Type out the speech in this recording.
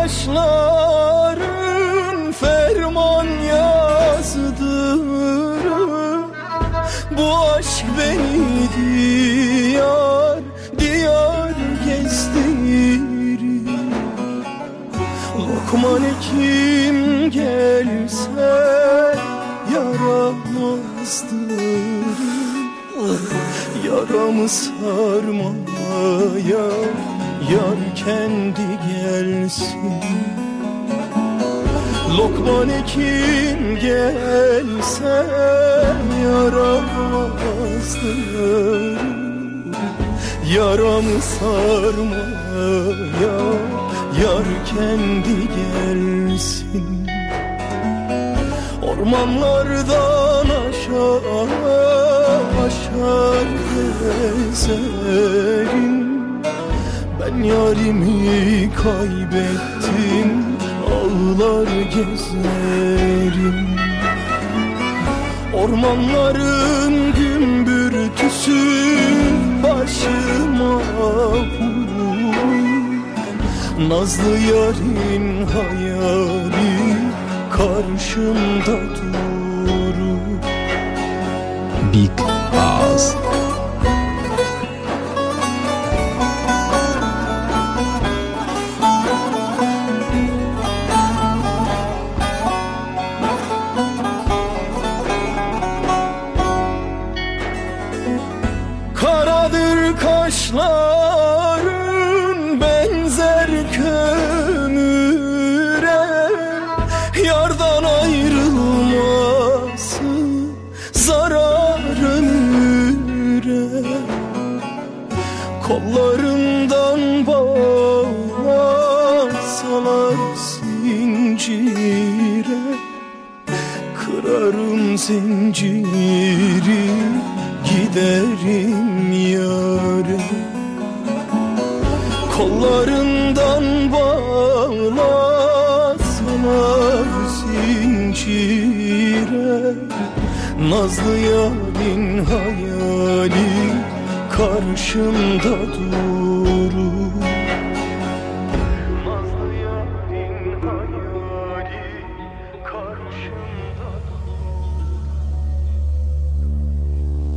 kaşların ferman yazdır. Bu aşk beni diyar diyar gezdirir. Lokman kim gelse yaramazdır. Yaramı sarmaya yar kendi gelsin. Lokman kim gelse yaramazdır. Yaramı sarmaya yar kendi gelsin. Ormanlardan aşağı aşağı gezerim. Ben yarimi kaybettim, ağlar gezerim. Ormanların gümbürtüsü başıma vurur. Nazlı yarın hayali karşımda durur. Big Ağız. Karadır kaşların benzer kömüre. Yardan ayrılması zarar ömüre. Kollarından bağlasalar zincire. Kırarım zinciri, giderim yâre. Kollarından bağlasalar zincire. Nazlı yarın hayali karşımda durur.